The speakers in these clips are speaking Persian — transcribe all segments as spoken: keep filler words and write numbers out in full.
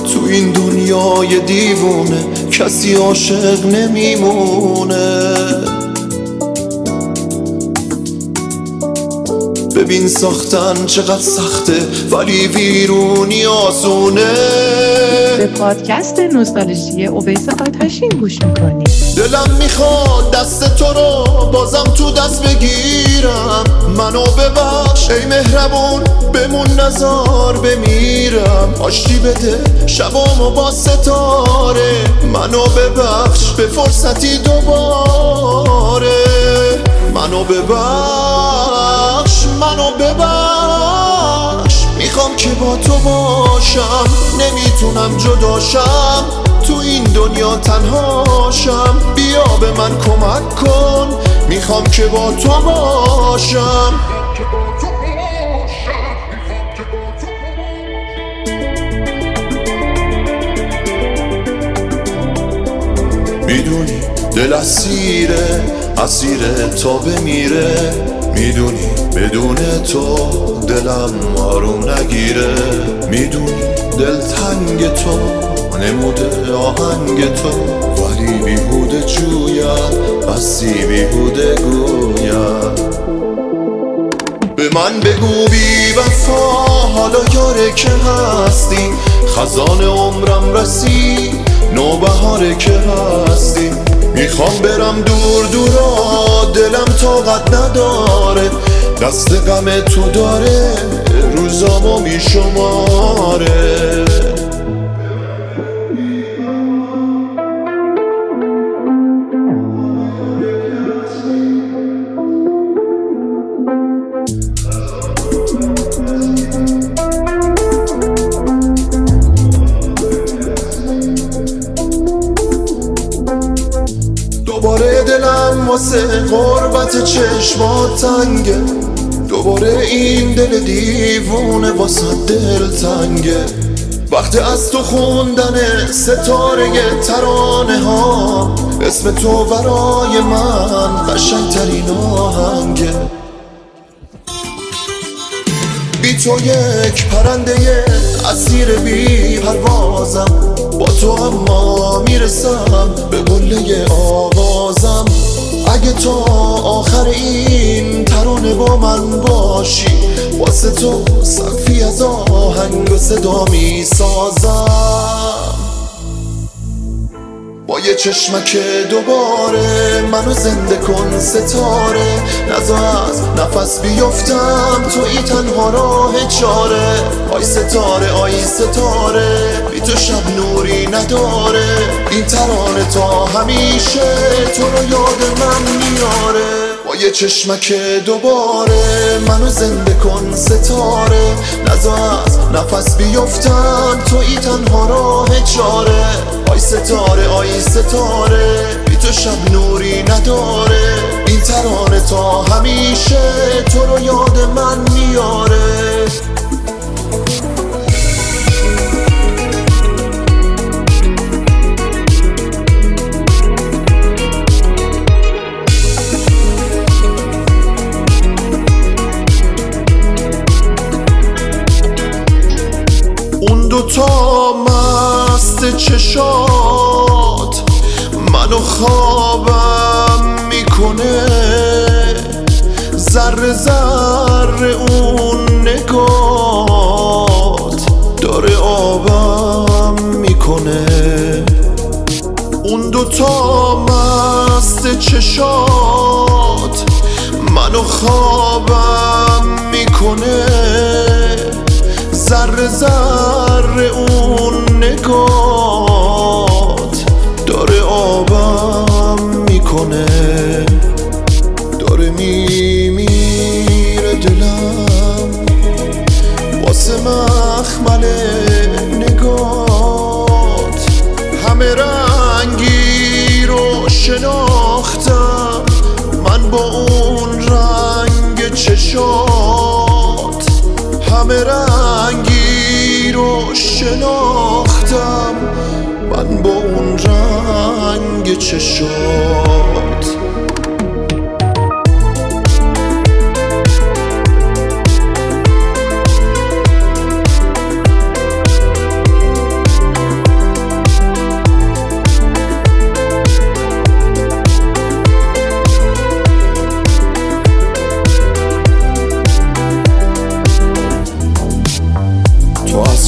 تو این دنیای دیوونه کسی عاشق نمیمونه. ببین ساختن چقدر سخته ولی ویرونی آسونه. به پادکست نوستالژی اویس آتشین گوش میکنی. دلم میخواد دست تو رو بازم تو دست بگیرم. منو ببخش ای مهربون بمون نزار بمیرم. آشتی بده شبامو با ستاره. منو ببخش به فرصتی دوباره. منو ببخش منو ببخش. میخوام که با تو باشم نمیتونم جداشم. تو این دنیا تنهاشم بیا به من کمک کن. میخوام که با تو باشم. میدونی دل اسیره اسیره تا بمیره. میدونی بدون تو دلم آروم نگیره. میدونی دل تنگ تو نموده آهنگ تو ولی بیهوده جویم بسی بیهوده گویم. به من بگو بی وفا حالا یاره که هستی. خزان عمرم رسی نوبهاره که هستی. میخوام برم دور دورا دلم طاقت نداره. دست غم تو داره روزامو میشماره. دوباره دلم واسه غربت چشمات تنگه. دوباره این دل دیوونه واسه دل تنگه. وقتی از تو خوندن ستاره ترانه ها اسم تو برای من قشنگترین آهنگه. بی تو یک پرنده اسیر بی پروازم. با تو اما میرسم به قله آوازم. اگه تا آخر این ترانه با من باشی واسه تو سقفی از آهنگ و صدا میسازم. با یه چشمک دوباره منو زنده کن ستاره. نذار از نفس بیفتم توی تنها راه چاره. آی ستاره آی ستاره بی تو شب نوری نداره. این ترانه تا همیشه تو رو یاد من میاره. با یه چشمک دوباره منو زنده کن ستاره. نذار از نفس بیفتم توی تنها راه چاره. آی ستاره آی ستاره بی تو شب نوری نداره. این ترانه تا همیشه تو رو یاد من میاره. اون دوتا مست چشات منو خوابم میکنه. ذره ذره اون نگات داره آبم میکنه. اون دوتا مست چشات منو خوابم میکنه. ذره ذره اون نگات داره آبم میکنه. داره میمیره دلم واسه مخمل نگات. همه رنگی رو شناختم من با اون رنگ چشات. همه رنگی رو شناختم من با اون رنگ چشات.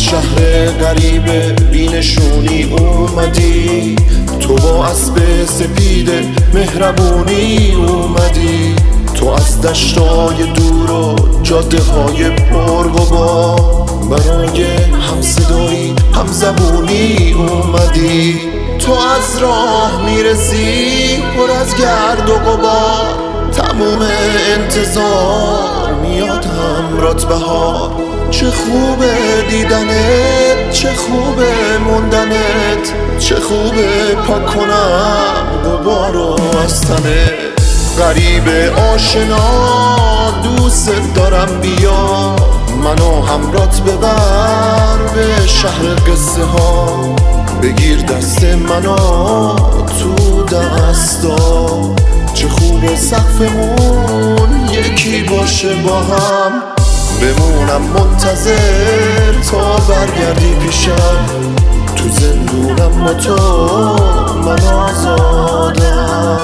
شهر غریب بینشونی اومدی، تو با اسب سپید مهربونی اومدی، تو از دشتای دور و جاده های پرغبار برای هم صدایی هم زبونی اومدی، تو از راه میرسی پر از گرد و غبار، تموم انتظار میاد همرات بهار، چه خوبه دیدنت، چه خوبه موندنت، چه خوبه پاک کنم غبارو از تنت. غریب آشنا دوست دارم، بیا منو همرات ببر به شهر قصه ها، بگیر دست منو تو دستا، چه خوبه سقفمون یکی باشه با هم، بمونم منتظر تا برگردی پیشم، تو زندونم با تو من آزادم.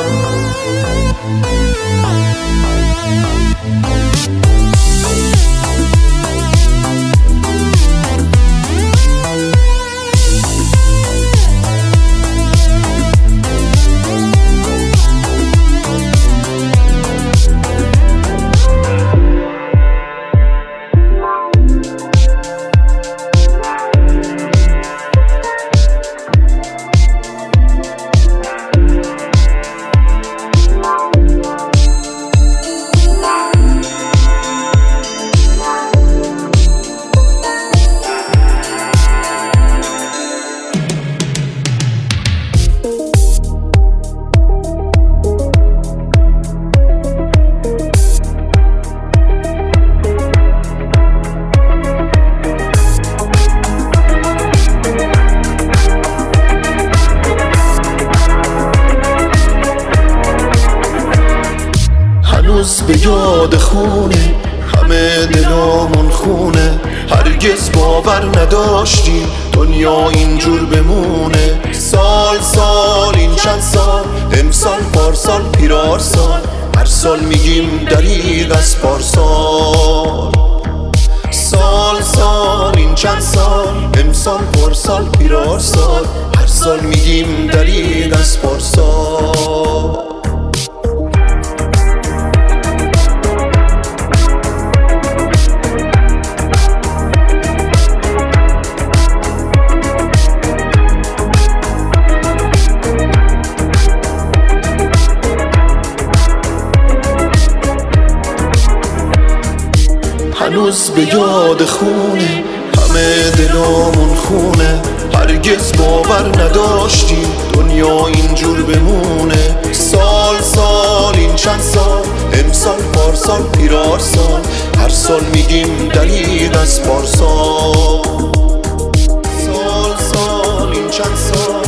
هنوز به یاد خونه همه دلامون خونه، هرگز باور نداشتیم دنیا اینجور بمونه، سال سال این چند سال، امسال پارسال پیرار سال، هر سال میگیم دریغ از پارسال، سال سال این چند سال، امسال پارسال پیرار سال، هر سال میگیم دریغ از پارسال. هنوز به یاد خونه همه دلامون خونه، هرگز باور نداشتیم دنیا اینجور بمونه، سال سال این چند سال، امسال پارسال پیرار سال، هر سال میگیم دریغ از پارسال، سال سال این چند سال،